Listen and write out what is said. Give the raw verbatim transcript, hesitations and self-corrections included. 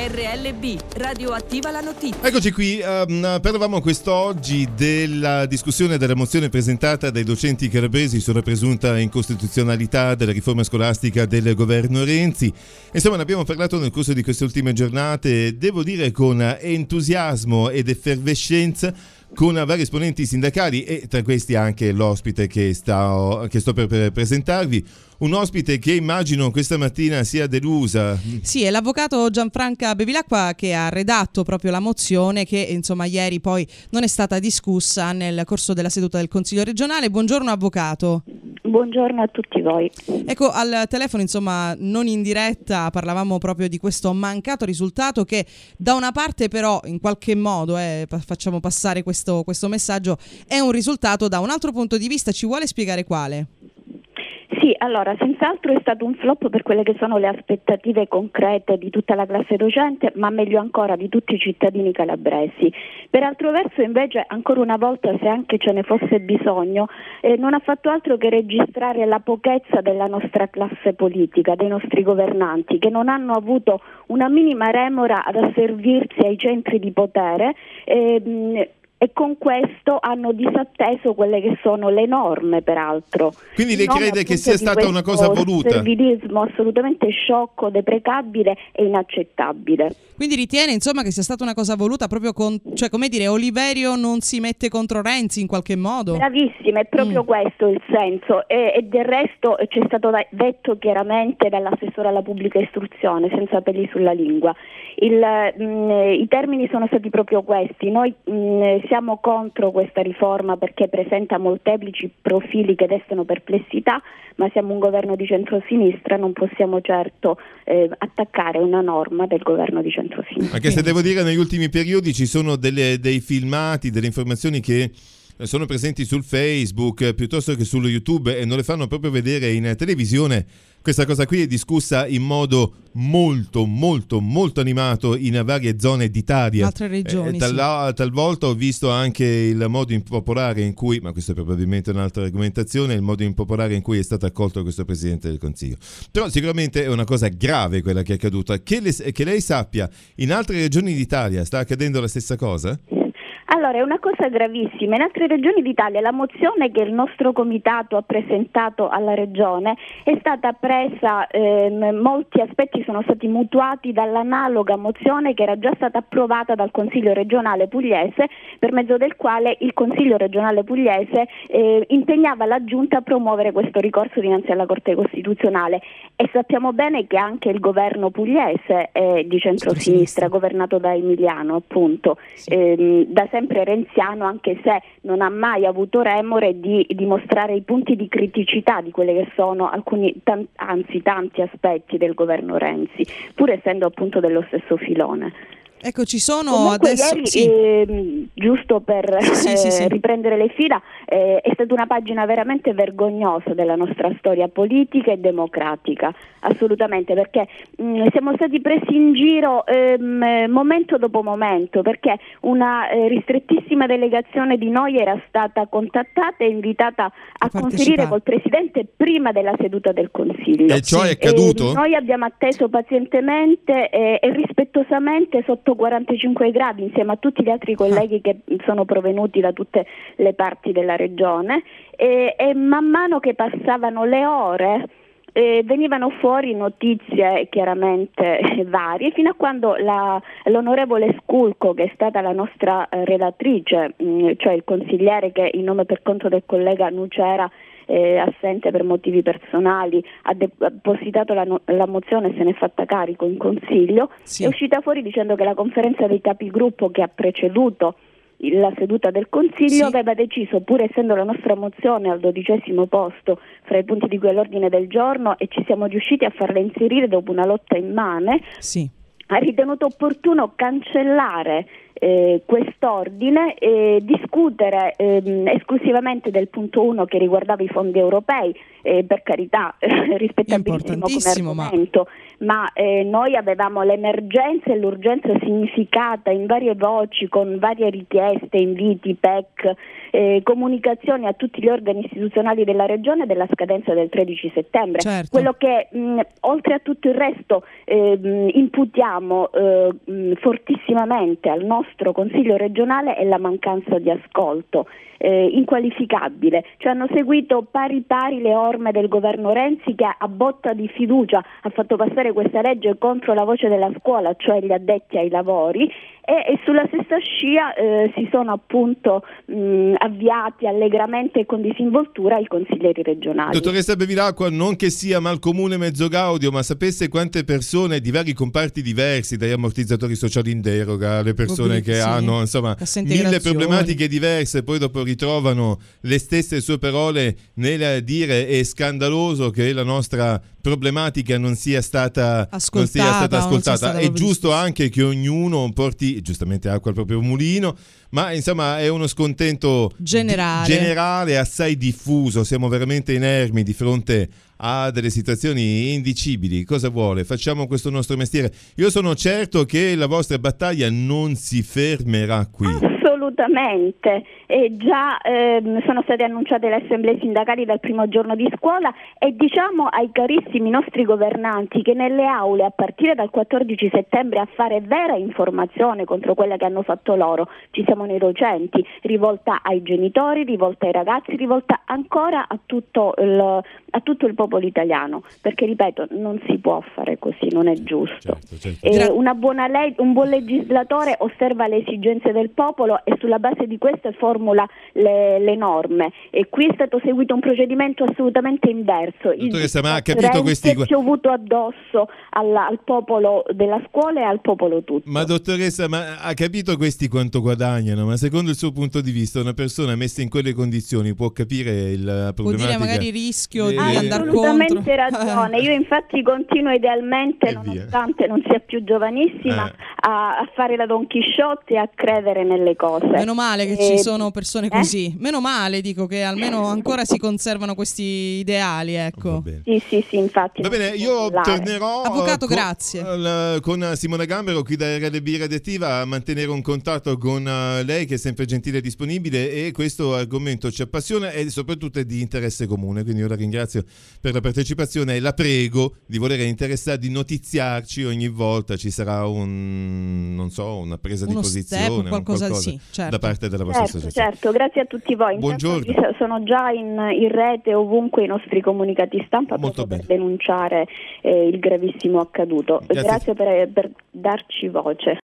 R L B, Radioattiva la Notizia. Eccoci qui, um, parlavamo quest'oggi della discussione della mozione presentata dai docenti calabresi sulla presunta incostituzionalità della riforma scolastica del governo Renzi. Insomma, ne abbiamo parlato nel corso di queste ultime giornate, devo dire con entusiasmo ed effervescenza, con vari esponenti sindacali e tra questi anche l'ospite che, sta, che sto per, per presentarvi. Un ospite che immagino questa mattina sia delusa. Sì, è l'avvocato Gianfranca Bevilacqua che ha redatto proprio la mozione che insomma ieri poi non è stata discussa nel corso della seduta del Consiglio regionale. Buongiorno avvocato. Buongiorno a tutti voi. Ecco, al telefono insomma non in diretta parlavamo proprio di questo mancato risultato che da una parte però in qualche modo eh, facciamo passare questo, questo messaggio, è un risultato da un altro punto di vista. Ci vuole spiegare quale? Sì, allora, senz'altro è stato un flop per quelle che sono le aspettative concrete di tutta la classe docente, ma meglio ancora di tutti i cittadini calabresi. Per altro verso, invece, ancora una volta, se anche ce ne fosse bisogno, eh, non ha fatto altro che registrare la pochezza della nostra classe politica, dei nostri governanti, che non hanno avuto una minima remora ad asservirsi ai centri di potere, eh, e con questo hanno disatteso quelle che sono le norme, peraltro. Quindi lei crede che sia stata una cosa voluta? Un servilismo assolutamente sciocco, deprecabile e inaccettabile. Quindi ritiene insomma che sia stata una cosa voluta proprio con, cioè come dire, Oliverio non si mette contro Renzi in qualche modo? Bravissima, è proprio mm. questo il senso e, e del resto c'è stato detto chiaramente dall'assessore alla pubblica istruzione, senza peli sulla lingua. Il, mh, I termini sono stati proprio questi. Noi mh, siamo contro questa riforma perché presenta molteplici profili che destano perplessità, ma siamo un governo di centrosinistra, non possiamo certo eh, attaccare una norma del governo di centrosinistra. Anche se devo dire negli ultimi periodi ci sono delle, dei filmati, delle informazioni che sono presenti sul Facebook piuttosto che su YouTube e non le fanno proprio vedere in televisione. Questa cosa qui è discussa in modo molto, molto, molto animato in varie zone d'Italia. In altre regioni, eh, tal- sì. Talvolta ho visto anche il modo impopolare in cui, ma questa è probabilmente un'altra argomentazione, il modo impopolare in cui è stato accolto questo Presidente del Consiglio. Però sicuramente è una cosa grave quella che è accaduta. Che, le, che lei sappia, in altre regioni d'Italia sta accadendo la stessa cosa? Allora, è una cosa gravissima. In altre regioni d'Italia la mozione che il nostro comitato ha presentato alla regione è stata presa, ehm, molti aspetti sono stati mutuati dall'analoga mozione che era già stata approvata dal Consiglio regionale pugliese, per mezzo del quale il Consiglio regionale pugliese eh, impegnava la Giunta a promuovere questo ricorso dinanzi alla Corte Costituzionale. E sappiamo bene che anche il governo pugliese è di centrosinistra, governato da Emiliano, appunto, sì. ehm, da sempre renziano, anche se non ha mai avuto remore di dimostrare i punti di criticità di quelle che sono alcuni, tan- anzi tanti aspetti del governo Renzi, pur essendo appunto dello stesso filone. Ecco, ci sono Comunque adesso ieri, sì. eh, giusto per sì, eh, sì, sì. riprendere le fila, eh, è stata una pagina veramente vergognosa della nostra storia politica e democratica, assolutamente, perché mh, siamo stati presi in giro ehm, momento dopo momento, perché una eh, ristrettissima delegazione di noi era stata contattata e invitata a conferire col Presidente prima della seduta del Consiglio. E ciò è accaduto? E noi abbiamo atteso pazientemente e, e rispettosamente sotto quarantacinque gradi insieme a tutti gli altri colleghi che sono provenuti da tutte le parti della regione e, e man mano che passavano le ore eh, venivano fuori notizie chiaramente varie, fino a quando la, l'onorevole Sculco, che è stata la nostra eh, relatrice, mh, cioè il consigliere che in nome per conto del collega Nucera Eh, assente per motivi personali, ha depositato la, no- la mozione e se ne è fatta carico in Consiglio, sì. È uscita fuori dicendo che la conferenza dei capigruppo che ha preceduto la seduta del Consiglio sì. aveva deciso, pur essendo la nostra mozione al dodicesimo posto fra i punti di quell'ordine del giorno e ci siamo riusciti a farla inserire dopo una lotta immane, sì. ha ritenuto opportuno cancellare eh, quest'ordine e discutere ehm, esclusivamente del punto uno che riguardava i fondi europei eh, per carità, rispettabilissimo come argomento, ma, ma eh, noi avevamo l'emergenza e l'urgenza significata in varie voci, con varie richieste, inviti, P E C, eh, comunicazioni a tutti gli organi istituzionali della Regione della scadenza del tredici settembre. Certo. Quello che mh, oltre a tutto il resto eh, mh, imputiamo eh, mh, fortissimamente al nostro Consiglio regionale è la mancanza di ascolto. Eh, inqualificabile, cioè hanno seguito pari pari le orme del governo Renzi, che a botta di fiducia ha fatto passare questa legge contro la voce della scuola, cioè gli addetti ai lavori, e, e sulla stessa scia eh, si sono appunto mh, avviati allegramente e con disinvoltura i consiglieri regionali. Dottoressa Bevilacqua, non che sia mal comune mezzo gaudio, ma sapesse quante persone di vari comparti diversi, dagli ammortizzatori sociali in deroga, le persone che sì. hanno insomma mille problematiche diverse, poi dopo ritrovano le stesse sue parole nel dire è scandaloso che la nostra problematica non sia stata ascoltata, non sia stata ascoltata. Sia stata è giusto anche che ognuno porti giustamente acqua al proprio mulino, ma insomma è uno scontento generale, di, generale assai diffuso. Siamo veramente inermi di fronte a delle situazioni indicibili. Cosa vuole? Facciamo questo nostro mestiere. Io sono certo che la vostra battaglia non si fermerà qui. Assolutamente, e già ehm, sono state annunciate le assemblee sindacali dal primo giorno di scuola, e diciamo ai carissimi nostri governanti che nelle aule a partire dal quattordici settembre a fare vera informazione contro quella che hanno fatto loro ci siamo noi docenti, rivolta ai genitori, rivolta ai ragazzi, rivolta ancora a tutto il, a tutto il popolo italiano, perché ripeto, non si può fare così, non è giusto. Certo, certo. Eh, una buona leg- un buon legislatore osserva le esigenze del popolo e sulla base di queste formula le, le norme, e qui è stato seguito un procedimento assolutamente inverso. Dottoressa, ma ha capito questi... è piovuto addosso alla, al popolo della scuola e al popolo tutto. Ma dottoressa, ma ha capito questi quanto guadagnano? Ma secondo il suo punto di vista una persona messa in quelle condizioni può capire il problematica? Può dire magari rischio di eh, andare contro? Assolutamente ragione, io infatti continuo idealmente, nonostante non sia più giovanissima, eh. a, a fare la Don Chisciotte e a credere nelle cose. Meno male che e... ci sono persone così, eh? meno male, dico, che almeno ancora si conservano questi ideali, ecco. Sì, sì, sì, infatti. Va bene, io tornerò Avvocato, con, grazie. Con, con Simona Gambero qui da R L B Radioattiva a mantenere un contatto con lei, che è sempre gentile e disponibile, e questo argomento ci appassiona e soprattutto è di interesse comune, quindi io la ringrazio per la partecipazione e la prego di voler interessare, di notiziarci ogni volta ci sarà un, non so, una presa Uno di posizione, step, qualcosa, qualcosa sì, certo. da parte della vostra certo, associazione. certo, grazie a tutti voi. Buongiorno. Intanto sono già in, in rete ovunque i nostri comunicati stampa Molto proprio per bene. denunciare eh, il gravissimo accaduto. Grazie, grazie per, per darci voce.